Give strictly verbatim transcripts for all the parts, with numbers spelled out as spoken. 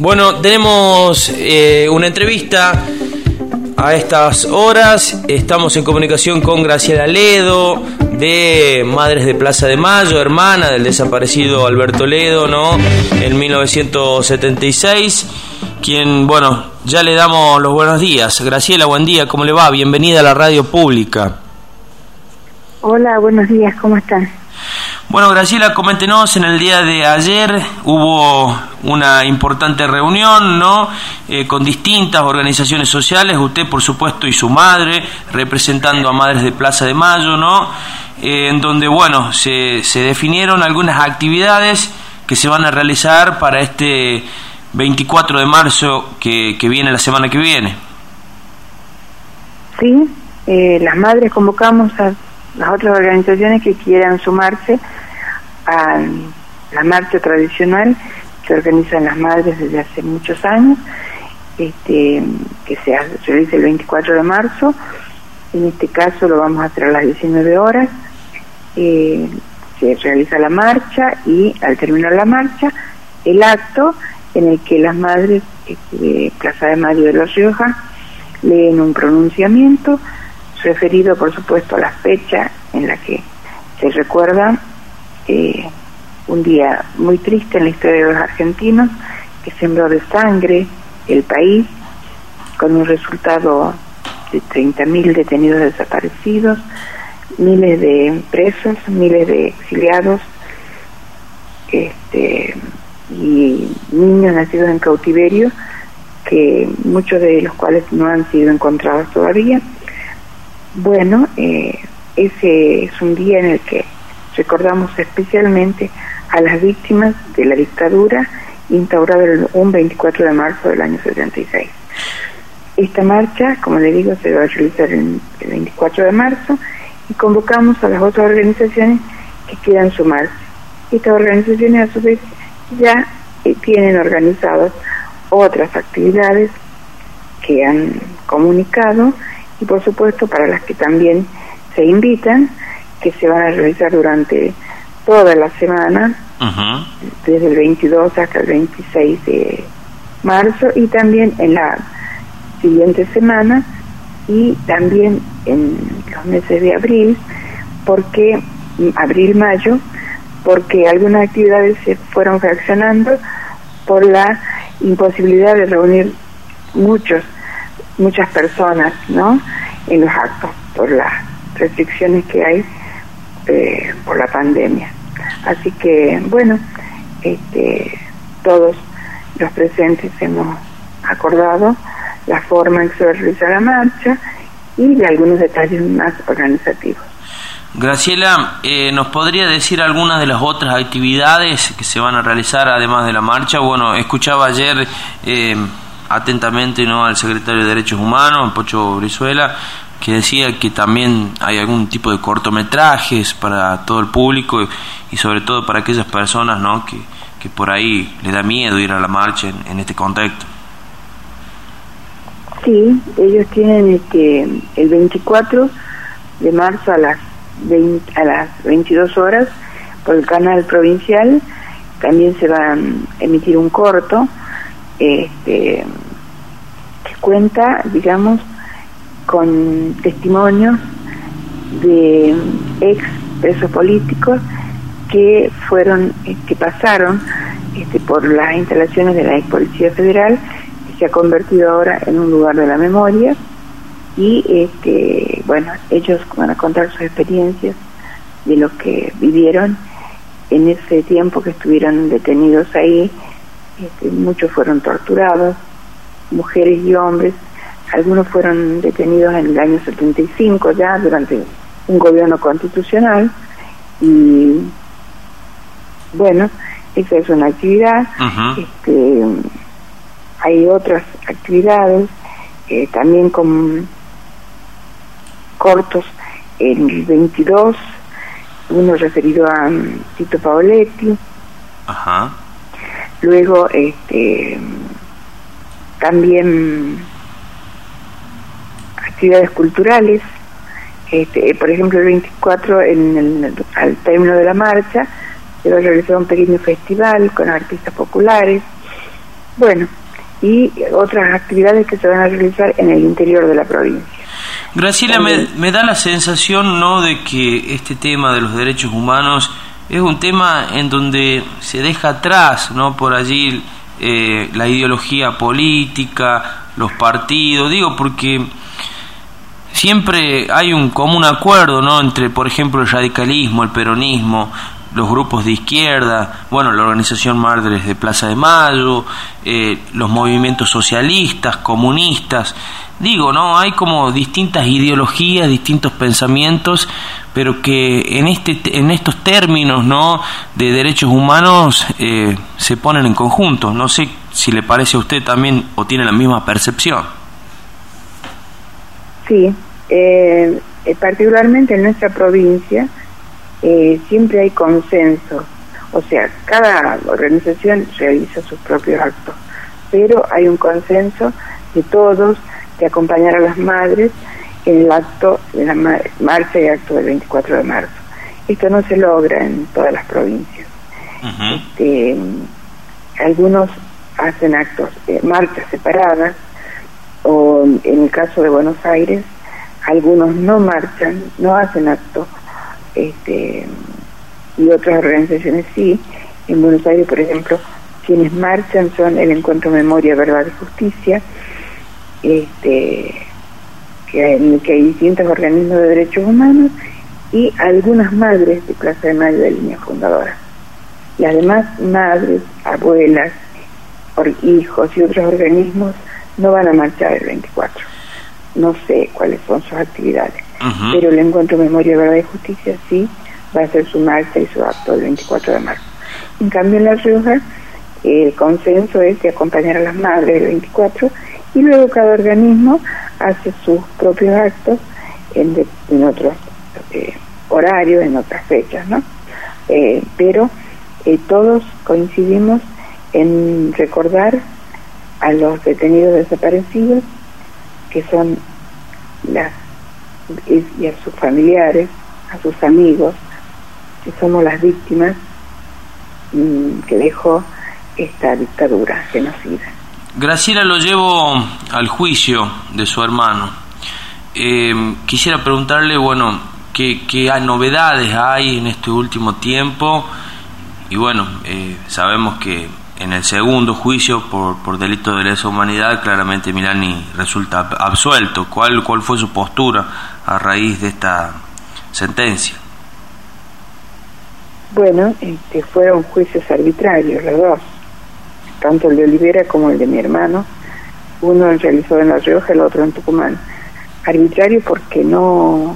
Bueno, tenemos eh, una entrevista a estas horas. Estamos en comunicación con Graciela Ledo, de Madres de Plaza de Mayo, hermana del desaparecido Alberto Ledo, ¿no? En mil novecientos setenta y seis, quien, bueno, ya le damos los buenos días. Graciela, buen día, ¿cómo le va? Bienvenida a la radio pública. Hola, buenos días, ¿cómo están? Bueno, Graciela, coméntenos, en el día de ayer hubo una importante reunión, ¿no? Eh, con distintas organizaciones sociales, usted, por supuesto, y su madre, representando a Madres de Plaza de Mayo, ¿no? Eh, en donde, bueno, se, se definieron algunas actividades que se van a realizar para este veinticuatro de marzo que, que viene, la semana que viene. Sí, eh, las madres convocamos a las otras organizaciones que quieran sumarse a la marcha tradicional que organizan las madres desde hace muchos años, este, que se realiza el veinticuatro de marzo. En este caso lo vamos a hacer a las diecinueve horas. Eh, se realiza la marcha y al terminar la marcha, el acto en el que las madres este, de Plaza de Mayo de La Rioja leen un pronunciamiento referido, por supuesto, a la fecha en la que se recuerda eh, un día muy triste en la historia de los argentinos, que sembró de sangre el país, con un resultado de treinta mil detenidos desaparecidos, miles de presos, miles de exiliados, este, y niños nacidos en cautiverio, que muchos de los cuales no han sido encontrados todavía. Bueno, eh, ese es un día en el que recordamos especialmente a las víctimas de la dictadura instaurada el, un veinticuatro de marzo del año setenta y seis. Esta marcha, como le digo, se va a realizar el, el veinticuatro de marzo y convocamos a las otras organizaciones que quieran sumarse. Estas organizaciones, a su vez, ya eh, tienen organizadas otras actividades que han comunicado, y por supuesto para las que también se invitan, que se van a realizar durante toda la semana, uh-huh. desde el veintidós hasta el veintiséis de marzo, y también en la siguiente semana, y también en los meses de abril, porque abril-mayo, porque algunas actividades se fueron fraccionando por la imposibilidad de reunir muchos muchas personas, ¿no?, en los actos, por las restricciones que hay eh, por la pandemia. Así que, bueno, este, todos los presentes hemos acordado la forma en que se va a realizar la marcha y de algunos detalles más organizativos. Graciela, eh, ¿nos podría decir algunas de las otras actividades que se van a realizar además de la marcha? Bueno, escuchaba ayer eh, atentamente, ¿no?, al secretario de Derechos Humanos, Pocho Brizuela, que decía que también hay algún tipo de cortometrajes para todo el público y sobre todo para aquellas personas, ¿no?, que, que por ahí le da miedo ir a la marcha en, en este contexto. Sí, ellos tienen este, el veinticuatro de marzo a las veinte, a las veintidós horas por el canal provincial también se va a emitir un corto este, que cuenta, digamos, con testimonios de ex presos políticos que fueron, que pasaron este, por las instalaciones de la ex Policía Federal, que se ha convertido ahora en un lugar de la memoria, y este, bueno, ellos van a contar sus experiencias de lo que vivieron en ese tiempo que estuvieron detenidos ahí. Este, muchos fueron torturados, mujeres y hombres. Algunos fueron detenidos en el año setenta y cinco ya, durante un gobierno constitucional. Y bueno, esa es una actividad. Uh-huh. Este, hay otras actividades, eh, también con cortos en el veintidós, uno referido a um, Tito Paoletti. Ajá. Uh-huh. Luego, este, también actividades culturales, este, por ejemplo el veinticuatro, en el, al término de la marcha, se va a realizar un pequeño festival con artistas populares. Bueno, y otras actividades que se van a realizar en el interior de la provincia. Graciela, me, me da la sensación, ¿no?, de que este tema de los derechos humanos es un tema en donde se deja atrás, ¿no?, por allí eh, la ideología política, los partidos, digo, porque siempre hay un común acuerdo, ¿no?, entre, por ejemplo, el radicalismo, el peronismo, los grupos de izquierda, bueno, la organización Madres de Plaza de Mayo, eh, los movimientos socialistas, comunistas, digo, ¿no?, hay como distintas ideologías, distintos pensamientos, pero que en este en estos términos, ¿no?, de derechos humanos eh, se ponen en conjunto. No sé si le parece a usted también o tiene la misma percepción. Sí, eh, particularmente en nuestra provincia eh, siempre hay consenso, o sea, cada organización realiza sus propios actos, pero hay un consenso de todos de acompañar a las madres en el acto de la ma- marcha y acto del veinticuatro de marzo. Esto no se logra en todas las provincias. Uh-huh. Este, algunos hacen actos, eh, marchas separadas, o en el caso de Buenos Aires, algunos no marchan, no hacen actos, este, y otras organizaciones sí. En Buenos Aires, por ejemplo, quienes marchan son el Encuentro Memoria, Verdad y Justicia, este, que hay, que hay distintos organismos de derechos humanos, y algunas madres de Plaza de Mayo de línea fundadora. Las demás madres, abuelas, or, hijos y otros organismos no van a marchar el veinticuatro. No sé cuáles son sus actividades, uh-huh. pero el Encuentro Memoria, Verdad y Justicia sí va a hacer su marcha y su acto el veinticuatro de marzo. En cambio, en La Rioja, el consenso es de acompañar a las madres el veinticuatro, y luego cada organismo hace sus propios actos en, de, en otros eh, horarios, en otras fechas, ¿no? Eh, pero eh, todos coincidimos en recordar a los detenidos desaparecidos, que son las y, y a sus familiares, a sus amigos, que somos las víctimas mmm, que dejó esta dictadura genocida. Graciela, lo llevo al juicio de su hermano. Eh, quisiera preguntarle, bueno, qué, qué novedades hay en este último tiempo, y bueno, eh, sabemos que en el segundo juicio por, por delito de lesa humanidad, claramente Milani resulta absuelto. ¿Cuál, cuál fue su postura a raíz de esta sentencia? Bueno, este, fueron juicios arbitrarios los dos, tanto el de Olivera como el de mi hermano, uno realizado en La Rioja, el otro en Tucumán. Arbitrario porque no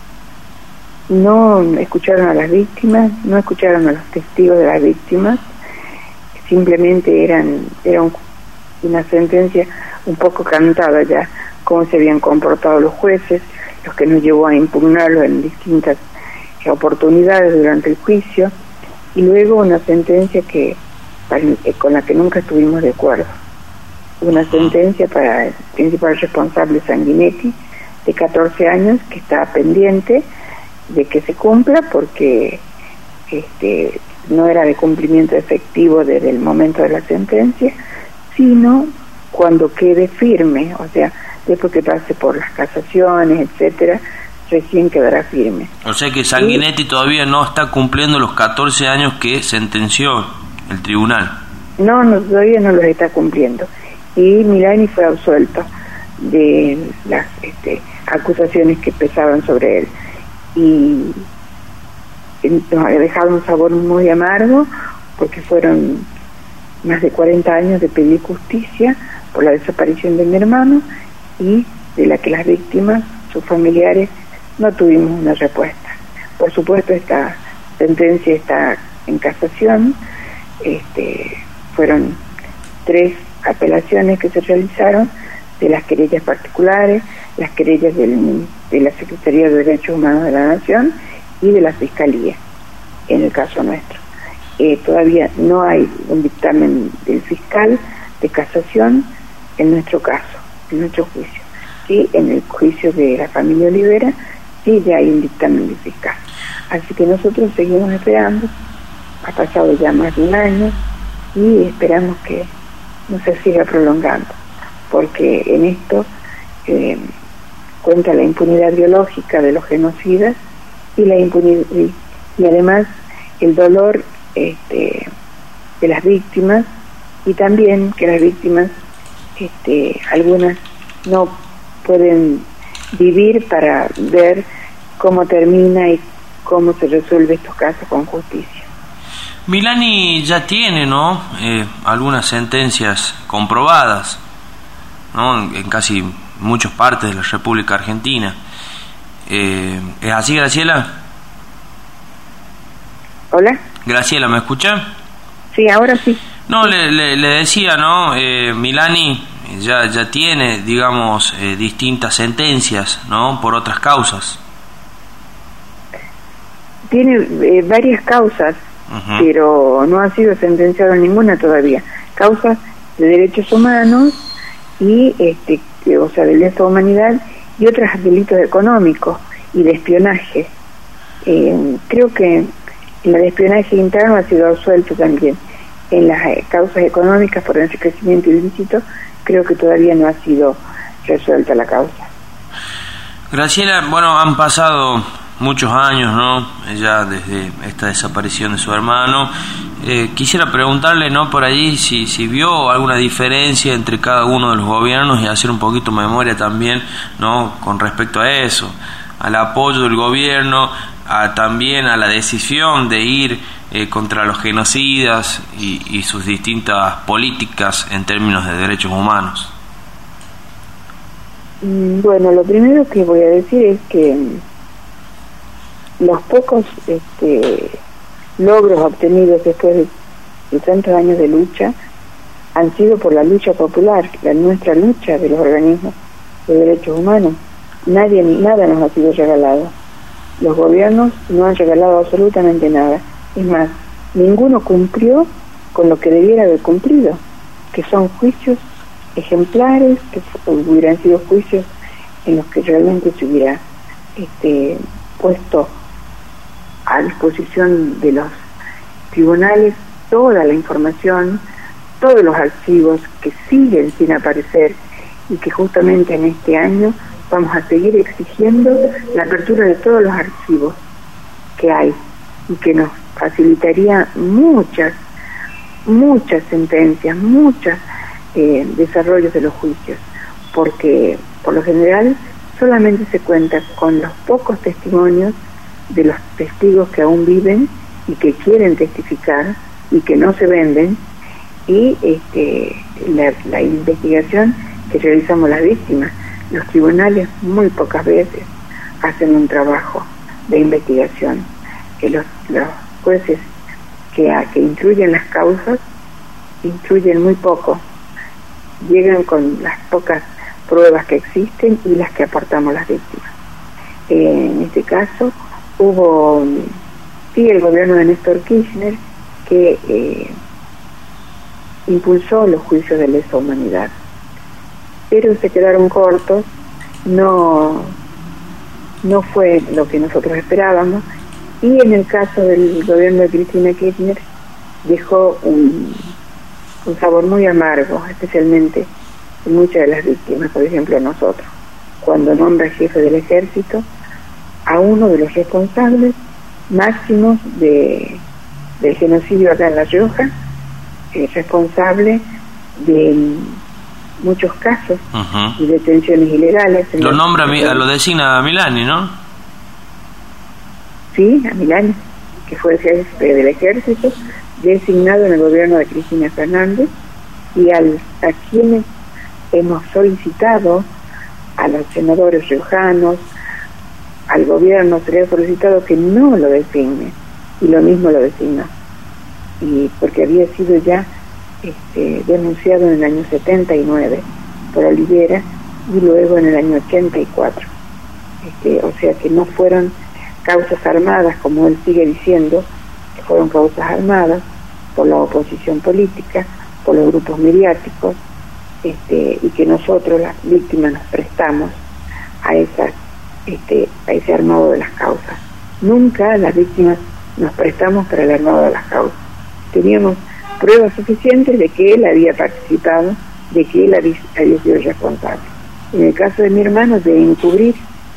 no escucharon a las víctimas, no escucharon a los testigos de las víctimas, simplemente eran era un, una sentencia un poco cantada ya, cómo se habían comportado los jueces, los que nos llevó a impugnarlo en distintas oportunidades durante el juicio, y luego una sentencia que con la que nunca estuvimos de acuerdo. Una sentencia para el principal responsable, Sanguinetti, de catorce años, que está pendiente de que se cumpla porque este no era de cumplimiento efectivo desde el momento de la sentencia, sino cuando quede firme, o sea, después que pase por las casaciones, etcétera, recién quedará firme. O sea que Sanguinetti y todavía no está cumpliendo los catorce años que sentenció el tribunal. No, no, todavía no los está cumpliendo. Y Milani fue absuelto de las este, acusaciones que pesaban sobre él. Y nos ha dejado un sabor muy amargo, porque fueron más de cuarenta años de pedir justicia por la desaparición de mi hermano, y de la que las víctimas, sus familiares, no tuvimos una respuesta. Por supuesto, esta sentencia está en casación. Este, fueron tres apelaciones que se realizaron de las querellas particulares, las querellas del, de la Secretaría de Derechos Humanos de la Nación y de la Fiscalía, en el caso nuestro. Eh, todavía no hay un dictamen del fiscal de casación en nuestro caso, en nuestro juicio. Sí, en el juicio de la familia Olivera sí ya hay un dictamen del fiscal. Así que nosotros seguimos esperando. Ha pasado ya más de un año y esperamos que no se siga prolongando, porque en esto eh, cuenta la impunidad biológica de los genocidas y la impunidad y, y además el dolor este, de las víctimas, y también que las víctimas este, algunas no pueden vivir para ver cómo termina y cómo se resuelve estos casos con justicia. Milani ya tiene, ¿no?, eh, algunas sentencias comprobadas, ¿no?, en, en casi muchas partes de la República Argentina. Eh, ¿Es así, Graciela? Hola. Graciela, ¿me escucha? Sí, ahora sí. No, le, le, le decía, ¿no?, eh, Milani ya, ya tiene, digamos, eh, distintas sentencias, ¿no?, por otras causas. Tiene eh, varias causas, uh-huh. pero no ha sido sentenciado en ninguna todavía. Causas de derechos humanos y, este, que, o sea, de lesa humanidad y otros delitos económicos y de espionaje. Eh, creo que en la de espionaje interno ha sido absuelto también. En las eh, causas económicas por enriquecimiento ilícito, creo que todavía no ha sido resuelta la causa. Graciela, bueno, han pasado muchos años, ¿no?, ya desde esta desaparición de su hermano. Eh, quisiera preguntarle, ¿no?, por allí si, si vio alguna diferencia entre cada uno de los gobiernos y hacer un poquito memoria también, ¿no?, con respecto a eso, al apoyo del gobierno, a, también a la decisión de ir eh, contra los genocidas y, y sus distintas políticas en términos de derechos humanos. Bueno, lo primero que voy a decir es que los pocos este, logros obtenidos después de, de tantos años de lucha han sido por la lucha popular, la nuestra lucha de los organismos de derechos humanos. Nadie ni nada nos ha sido regalado. Los gobiernos no han regalado absolutamente nada. Es más, ninguno cumplió con lo que debiera haber cumplido, que son juicios ejemplares, que hubieran sido juicios en los que realmente se hubiera este, puesto a disposición de los tribunales toda la información, todos los archivos que siguen sin aparecer y que justamente en este año vamos a seguir exigiendo la apertura de todos los archivos que hay y que nos facilitaría muchas, muchas sentencias, muchos eh, desarrollos de los juicios, porque por lo general solamente se cuenta con los pocos testimonios de los testigos que aún viven y que quieren testificar y que no se venden, y este, la, la investigación que realizamos las víctimas. Los tribunales muy pocas veces hacen un trabajo de investigación, que los, los jueces que, a, que instruyen las causas instruyen muy poco, llegan con las pocas pruebas que existen y las que aportamos las víctimas. Eh, en este caso hubo, sí, el gobierno de Néstor Kirchner que eh, impulsó los juicios de lesa humanidad, pero se quedaron cortos, no, no fue lo que nosotros esperábamos, y en el caso del gobierno de Cristina Kirchner dejó un, un sabor muy amargo, especialmente en muchas de las víctimas, por ejemplo nosotros, cuando nombra jefe del ejército a uno de los responsables máximos de, del genocidio acá en La Rioja, eh, responsable de muchos casos uh-huh. y detenciones ilegales. Lo nombra, a, lo designa a Milani, ¿no? Sí, a Milani, que fue el jefe del ejército, designado en el gobierno de Cristina Fernández, y al, a quienes hemos solicitado, a los senadores riojanos, al gobierno se le ha solicitado que no lo designe, y lo mismo lo designó, y porque había sido ya este, denunciado en el año setenta y nueve por Olivera y luego en el año ochenta y cuatro, este, o sea que no fueron causas armadas, como él sigue diciendo, que fueron causas armadas por la oposición política, por los grupos mediáticos, este, y que nosotros, las víctimas, nos prestamos a esas Este, a ese armado de las causas. Nunca las víctimas nos prestamos para el armado de las causas. Teníamos pruebas suficientes de que él había participado, de que él había, había sido responsable. En el caso de mi hermano, de encubrir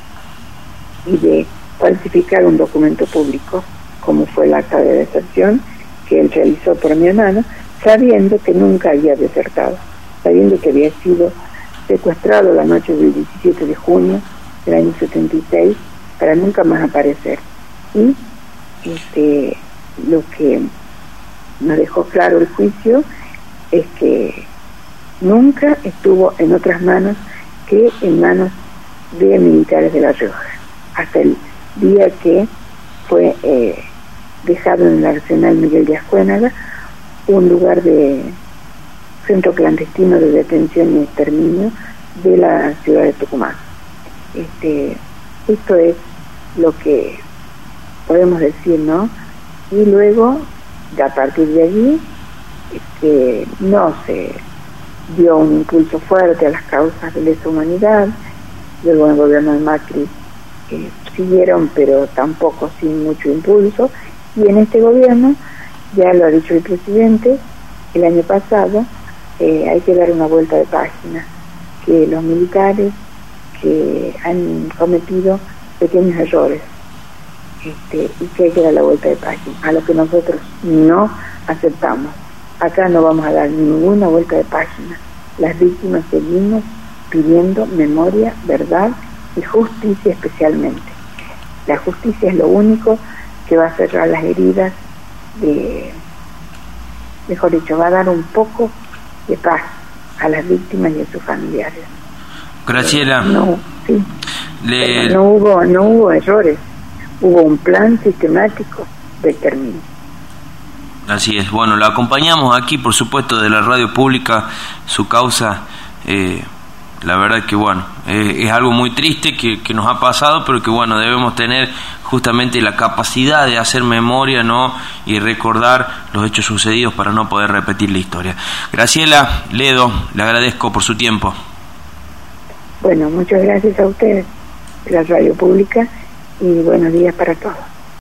y de falsificar un documento público, como fue el acta de deserción que él realizó por mi hermano, sabiendo que nunca había desertado, sabiendo que había sido secuestrado la noche del diecisiete de junio del año setenta y seis para nunca más aparecer. Y este, lo que nos dejó claro el juicio es que nunca estuvo en otras manos que en manos de militares de La Rioja, hasta el día que fue eh, dejado en el Arsenal Miguel de Ascuénaga, un lugar de centro clandestino de detención y exterminio de la ciudad de Tucumán. Este, esto es lo que podemos decir, ¿no? Y luego, a partir de allí, este, no se dio un impulso fuerte a las causas de lesa humanidad. Luego en el gobierno de Macri eh, siguieron, pero tampoco sin mucho impulso. Y en este gobierno, ya lo ha dicho el presidente, el año pasado, eh, hay que dar una vuelta de página, que los militares que han cometido pequeños errores, este, y que hay que dar la vuelta de página, a lo que nosotros no aceptamos. Acá no vamos a dar ninguna vuelta de página. Las víctimas seguimos pidiendo memoria, verdad y justicia especialmente. La justicia es lo único que va a cerrar las heridas, de, mejor dicho, va a dar un poco de paz a las víctimas y a sus familiares. Graciela, no, sí. Le... no hubo no hubo errores, hubo un plan sistemático de exterminio. Así es. Bueno, la acompañamos aquí, por supuesto, de la radio pública, su causa. Eh, la verdad que, bueno, eh, es algo muy triste que, que nos ha pasado, pero que, bueno, debemos tener justamente la capacidad de hacer memoria, ¿no? Y recordar los hechos sucedidos para no poder repetir la historia. Graciela Ledo, le agradezco por su tiempo. Bueno, muchas gracias a ustedes, la radio pública, y buenos días para todos.